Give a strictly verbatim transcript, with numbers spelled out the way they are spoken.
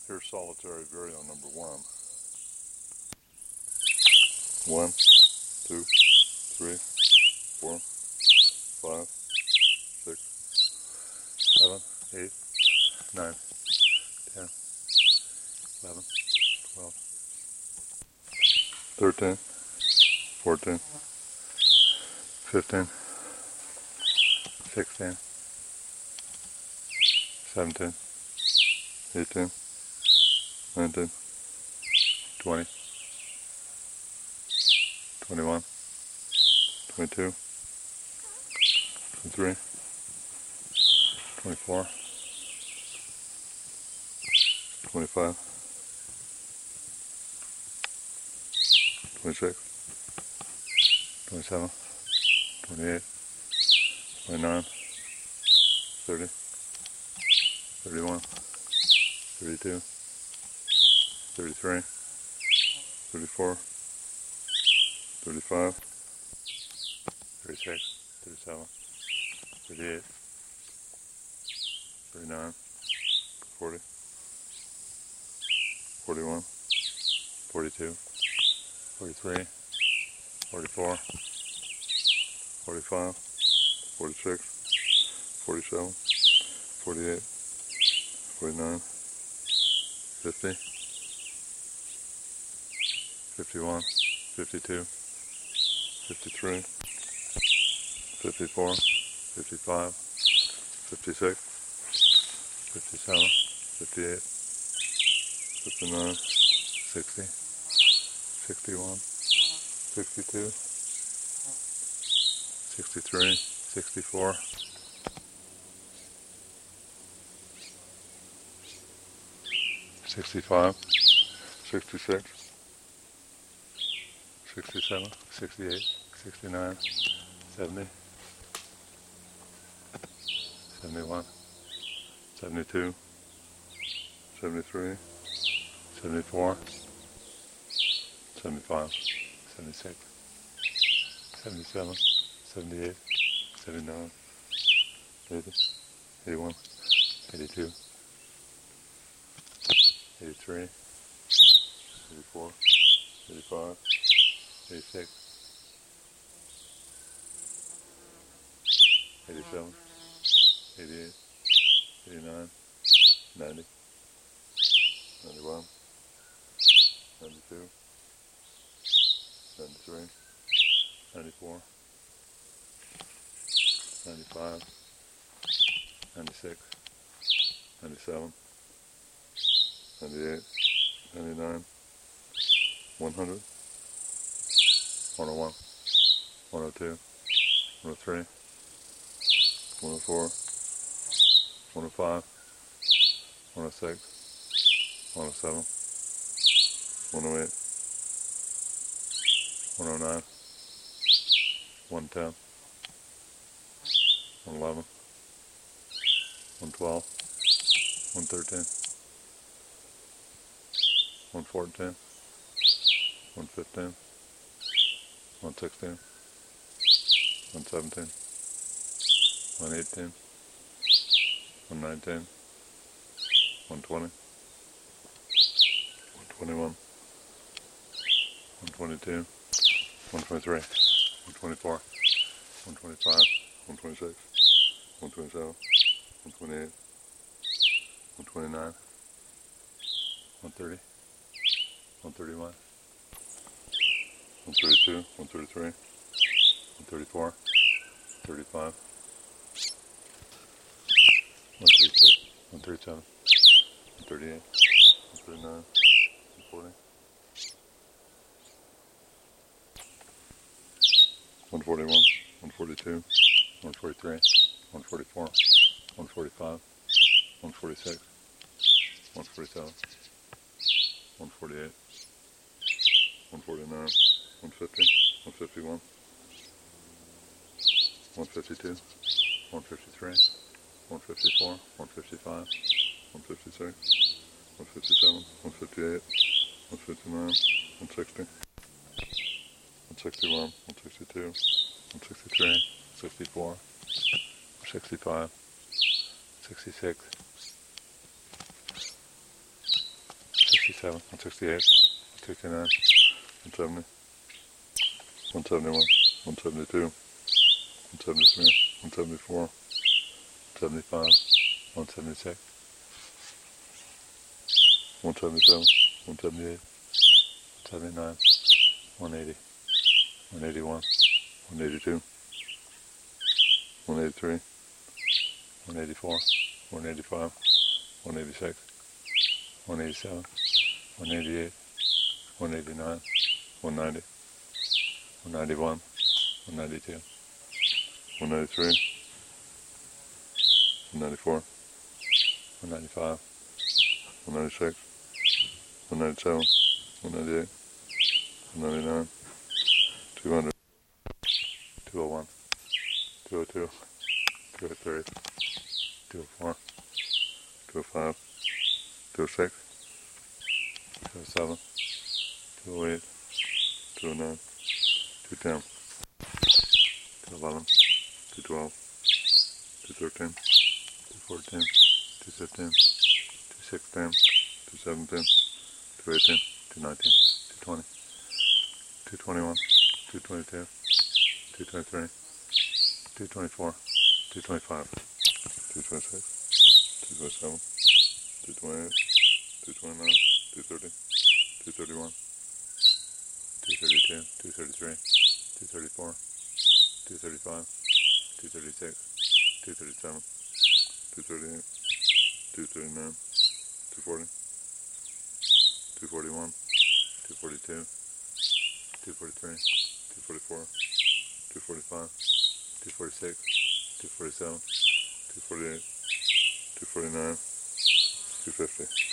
Here's solitary burial number one. One, two, three, four, five, six, seven, eight, nine, ten, eleven, twelve, thirteen, fourteen, fifteen, sixteen, seventeen, eighteen, nineteen, twenty, twenty-one, twenty-two, twenty-three, twenty-four, twenty-five, twenty-six, twenty-seven, twenty-eight, twenty-nine, thirty, thirty-one, thirty-two, thirty-three, thirty-four, thirty-five, thirty-six, thirty-seven, thirty-eight, thirty-nine, forty, forty-one, forty-two, forty-three, forty-four, forty-five, forty-six, forty-seven, forty-eight, forty-nine, fifty, fifty-one, fifty-two, fifty-three, fifty-four, fifty-five, fifty-six, fifty-seven, fifty-eight, fifty-nine, sixty, sixty-one, sixty-two, sixty-three, sixty-four, sixty-five, sixty-six, sixty-seven, sixty-eight, sixty-nine, seventy, seventy-one, seventy-two, seventy-three, seventy-four, seventy-five, seventy-six, seventy-seven, seventy-eight, seventy-nine, eighty, eighty-one, eighty-two, eighty-three, eighty-four, eighty-five, eighty-six, eighty-seven, eighty-eight, eighty-nine, ninety, ninety-one, ninety-two, ninety-three, ninety-four, ninety-five, ninety-six, ninety-seven, ninety-eight, ninety-nine, one hundred, one oh one, one oh two, one oh three, one oh four, one oh five, one oh six, one oh seven, one oh eight, one oh nine, one ten, one eleven, one twelve, one thirteen, one fourteen, one fifteen, one sixteen, one seventeen, one eighteen, one nineteen, one twenty, one twenty-one, one twenty-two, one twenty-three, one twenty-four, one twenty-five, one twenty-six, one twenty-seven, one twenty-eight, one twenty-nine, one thirty, one thirty-one, one thirty-two, one thirty-three, one thirty-four, thirty-five, one thirty-six, one thirty-seven, one thirty-eight, one thirty-nine, one forty, one forty-one, one forty-two, one forty-three, one forty-four, one forty-five, one forty-six, one forty-seven, one forty-eight, one forty-nine, one fifty, one fifty-one, one fifty-two, one fifty-three, one fifty-four, one fifty-five, one fifty-six, one fifty-seven, one fifty-eight, one fifty-nine, one sixty, one sixty-one, one sixty-two, one sixty-three, sixty-four, sixty-five, sixty-six, sixty-seven, one sixty-eight, one sixty-nine, one seventy, one seventy-one, one seventy-two, one seventy-three, one seventy-four, one seventy-five, one seventy-six, one seventy-seven, one seventy-eight, one seventy-nine, one eighty, one eighty-one, one eighty-two, one eighty-three, one eighty-four, one eighty-five, one eighty-six, one eighty-seven, one eighty-eight, one eighty-nine, one ninety, one ninety-one, one ninety-two, one ninety-three, one ninety-four, one ninety-five, one ninety-six, one ninety-seven, one ninety-eight, one ninety-nine, two hundred, two oh one, two oh two, two oh three, two oh four, two oh five, two oh six, two oh seven, two oh eight, two oh nine, two ten, two eleven, two twelve, two thirteen, two fourteen, two fifteen, two sixteen, two seventeen, two eighteen, two nineteen, two twenty, two twenty-one, two twenty-two, two twenty-three, two twenty-four, two twenty-five, two twenty-six, two twenty-seven, two twenty-eight, two twenty-nine, two thirty, two thirty-one, two thirty-two, two thirty-three, two thirty-four, two thirty-five, two thirty-six, two thirty-seven, two thirty-eight, two thirty-nine, two forty, two forty-one, two forty-two, two forty-three, two forty-four, two forty-five, two forty-six, two forty-seven, two forty-eight, two forty-nine, two fifty.